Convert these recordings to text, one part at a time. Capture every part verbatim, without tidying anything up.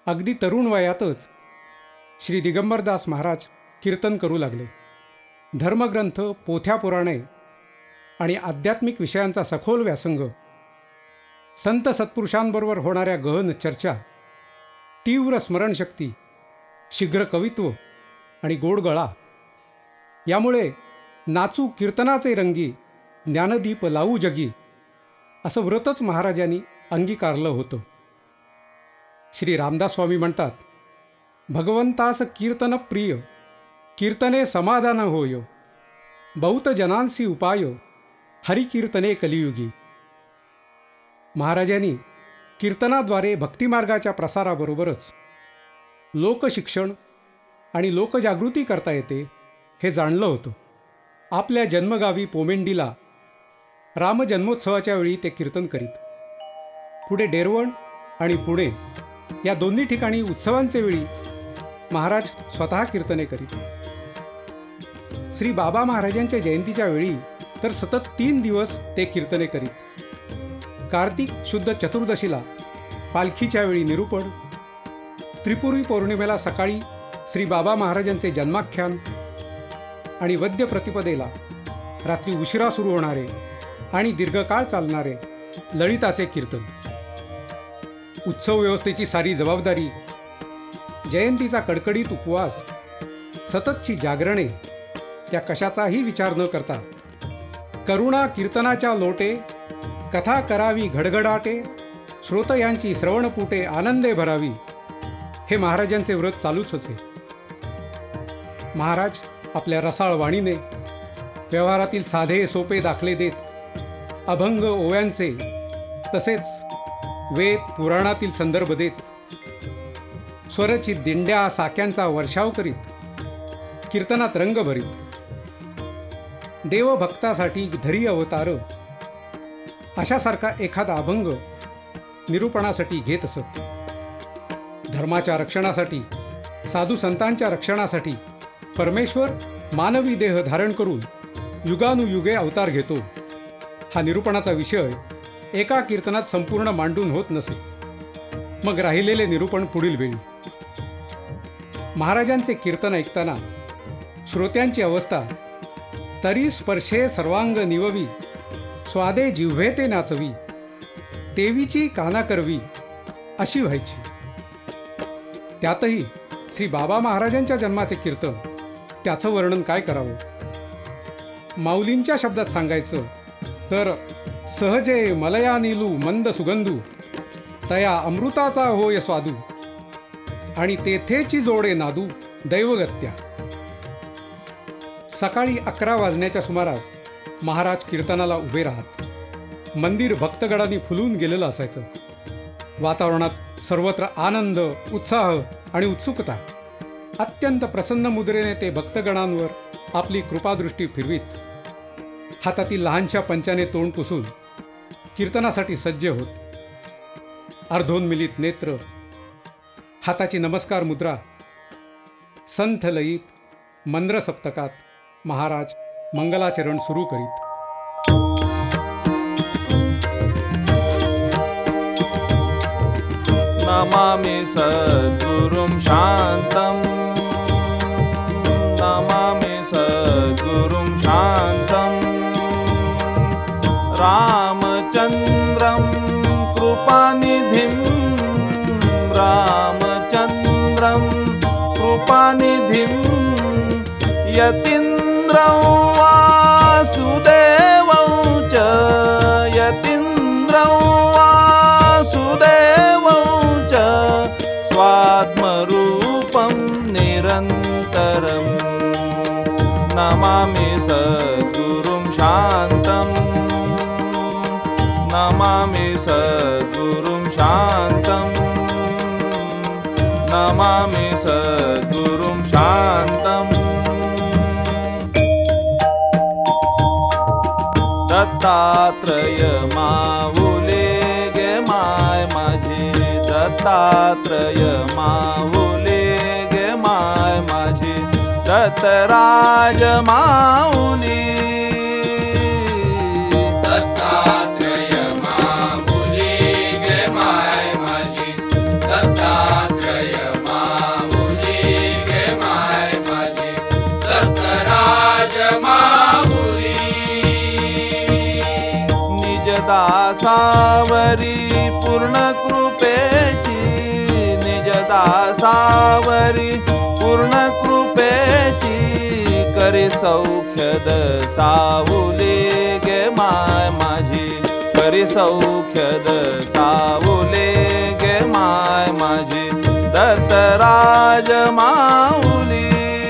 अगदी तरुण वयातच श्री दिगंबरदास महाराज कीर्तन करू लागले. धर्मग्रंथ, पोथ्या पुराणे आणि आध्यात्मिक विषयांचा सखोल व्यासंग, संत सत्पुरुषांबरोबर होणाऱ्या गहन चर्चा, तीव्र स्मरणशक्ती, शीघ्र कवित्व आणि गोड गळा यामुळे नाचू कीर्तनाचे रंगी, ज्ञानदीप लावू जगी असं व्रतच महाराजांनी अंगीकारलं होतं. श्री रामदास स्वामी म्हणतात, भगवंतास कीर्तन प्रिय, कीर्तने समाधान होय, बहुत जनांसी उपाय, हरिकीर्तने कलियुगी. महाराजांनी कीर्तनाद्वारे भक्तिमार्गाच्या प्रसाराबरोबरच लोकशिक्षण आणि लोकजागृती करता येते हे जाणलं होतं. आपल्या जन्मगावी पोमेंडीला रामजन्मोत्सवाच्या वेळी ते कीर्तन करीत. पुढे डेरवण आणि पुणे या दोन्ही ठिकाणी उत्सवांचे वेळी महाराज स्वतः कीर्तने करीत. श्री बाबा महाराजांच्या जयंतीच्या वेळी तर सतत तीन दिवस ते कीर्तने करीत. कार्तिक शुद्ध चतुर्दशीला पालखीच्या वेळी निरूपण, त्रिपुरी पौर्णिमेला सकाळी श्री बाबा महाराजांचे जन्माख्यान आणि वद्य प्रतिपदेला रात्री उशिरा सुरू होणारे आणि दीर्घकाळ चालणारे ललिताचे कीर्तन. उत्सव व्यवस्थेची सारी जबाबदारी, जयंतीचा कडकडीत उपवास, सततची जागरणे या कशाचाही विचार न करता करुणा कीर्तनाच्या लोटे, कथा करावी घडघडाटे, श्रोतयांची श्रवणपुटे आनंदे भरावी, हे महाराजांचे व्रत चालूच असे. महाराज आपल्या रसाळ वाणीने व्यवहारातील साधे सोपे दाखले देत, अभंग ओव्यांचे तसेच वेद पुराणातील संदर्भ देत, स्वरचित दिंड्या साक्यांचा वर्षाव करीत, कीर्तनात रंग भरीत, देवभक्तासाठी धरी अवतार अशासारखा एखादा अभंग निरूपणासाठी घेत असत. धर्माच्या रक्षणासाठी, साधू संतांच्या रक्षणासाठी परमेश्वर मानवी देह धारण करून युगानुयुगे अवतार घेतो, हा निरूपणाचा विषय एका कीर्तनात संपूर्ण मांडून होत नसे. मग राहिलेले निरूपण पुढील वेळी. महाराजांचे कीर्तन ऐकताना श्रोत्यांची अवस्था तरी स्पर्शे सर्वांग निववी, स्वादे जिव्हे ते नाचवी, देवीची काना करवी अशी व्हायची. त्यातही श्री बाबा महाराजांच्या जन्माचे कीर्तन, त्याचं वर्णन काय करावं. माऊलींच्या शब्दात सांगायचं तर सहजे मलया नीलू मंद सुगंधू, तया अमृताचा होय स्वादू, आणि तेथेची जोडे नादू दैवगत्या. सकाळी अकरा वाजण्याच्या सुमारास महाराज कीर्तनाला उभे राहत. मंदिर भक्तगणांनी फुलून गेलेलं असायचं. वातावरणात सर्वत्र आनंद, उत्साह आणि उत्सुकता. अत्यंत प्रसन्न मुद्रेने ते भक्तगणांवर आपली कृपादृष्टी फिरवीत, हातातील लहानशा पंचाने तोंड पुसून कीर्तनासाठी सज्ज होत. अर्धोन्मिलित नेत्र, हाताची नमस्कार मुद्रा, संथ लयीत मंद्र सप्तकात महाराज मंगलाचरण सुरू करीत. नमामि सद्गुरुं शान्तं, नमामि सद्गुरुं शान्तं, रामचन्द्रं कृपानिधिं, रामचन्द्रं कृपानिधिं, यतीन्द्रं वासुदेवं च, यतीन्द्रं वासुदेवं च, स्वात्मरूपं निरन्तरं, नमामि सद्गुरुं शान्तं, नमामि सद्गुरुं शान्तं, नमामि सद्गुरुं शान्तं. दत्तात्रय माऊले गे माय माझी, दत्तात्रय माऊले गे माय माझी, दत्तराज माऊली, दत्तात्रय माऊली गे माय माझी, दत्तात्रय पूर्ण कृपेची निज दासावरी पूर्ण कृपेची करी सौख्यद सावुले गे माय माझी करी सौख्यद सावुले गे माय माझी दत्तराज माऊली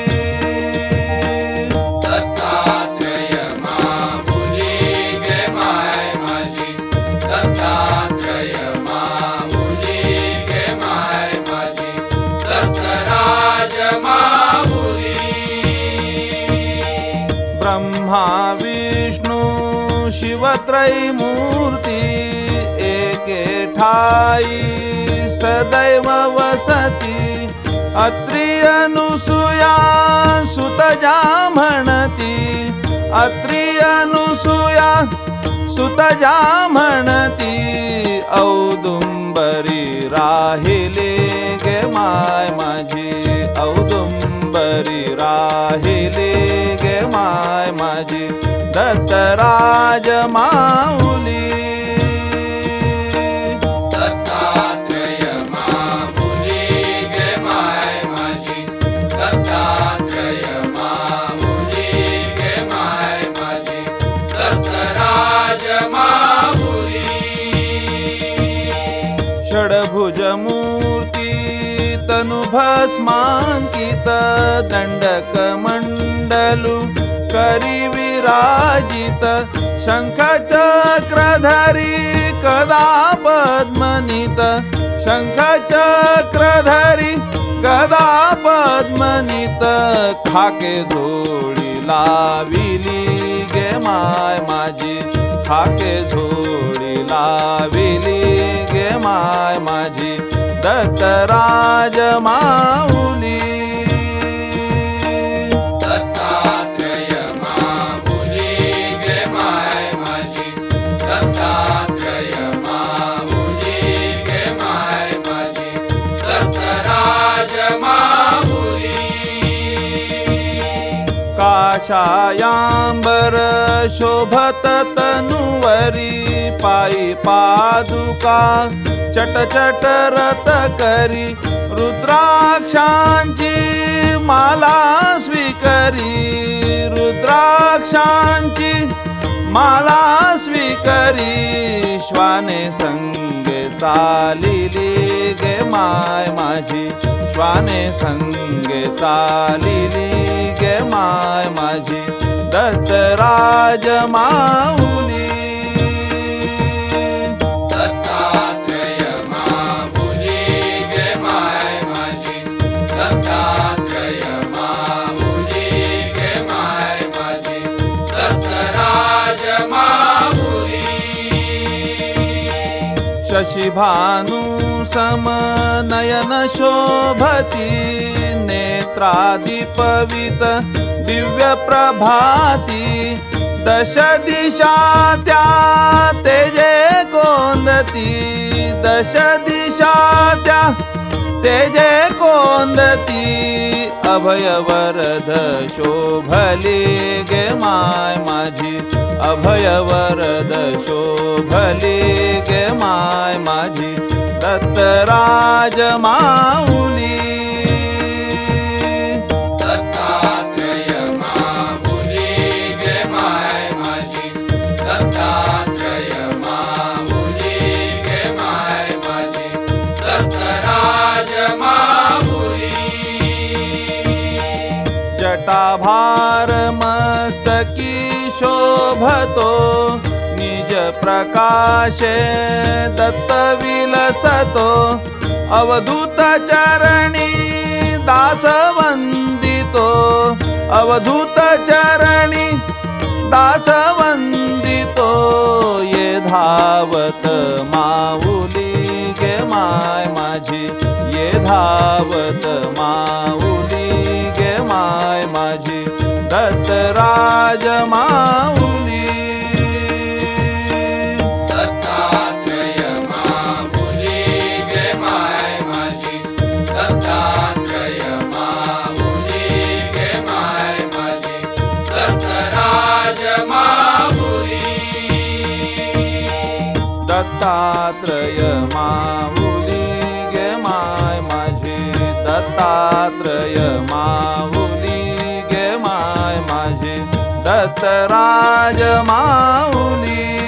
दत्तात्रेय माऊली गे माय माझी दत्तात्रेय माऊली गे माय माझी दत्तराज माऊली ब्रह्मा विष्णू शिवत्रयी मूर्ती एके ठाई सदैव वसती अत्री अनुसूया सुतजा म्हणती अत्री अनुसूया सुतजा म्हणती औदुंबरी राहिले गे माय माझी औदुंबरी राहिले गे माय माझी दत्तराज माऊली दत्तात्रेय माऊली गे माय माझी दत्तात्रेय माऊली गे माय माझी दत्तराज माऊली षडभुज मूर्ती तनुभस्मांकित दंडक मंडलू करी विराजित शंखचक्रधरी कदा पद्मनित शंखचक्रधरी कदा पद्मनित खाके झोळी लाविली गे माय माझी खाके झोळी लाविली गे माय माझी दत्तराज माऊली दत्तात्रेय माऊली गे माय माझी दत्तात्रेय माऊली गे माय माझी दत्तराज माऊली काशायांबर शोभत तनुवरी पायी पादुका चट चट रत करी रुद्राक्षांची माला स्वीकरी रुद्राक्षांची माला स्वीकरी श्वाने संगे चालिली गे माय माझी श्वाने संगे चालिली गे माय माझी दत्तराज माऊली दत्तात्रेय माऊली गे माय माझी दत्तात्रेय माऊली गे माय माझी दत्तराज माऊली शशिभानु समनयन शोभती नेत्रादिपवित दिव्य प्रभाती दश दिशा त्या तेजे कोंदती दश दिशा त्या तेजे कोंदती अभय वरद शोभली गे माय माझी अभय वरद शोभली गे माय माझी दत्तराज माऊली दत्तात्रेय माऊली गे माय माझी दत्तात्रेय माऊली गे माय माझी दत्तराज माऊली जटाभार मस्तकी शोभतो निज प्रकाशे दत्त विलसतो अवधूत चरणी दास वंदितो अवधूत चरणी दास वंदितो ये धावत माऊली गे माय माझी ये धावत माऊली गे माय माझी दत्तराज माऊली दत्तात्रेय माऊली गे माय माझी दत्तात्रेय माऊली गे माय माझी दत्तराज माऊली दत्तात्रय माऊली गे माय माझी दत्तात्रय माऊली गे माय माझी दत्तराज माऊली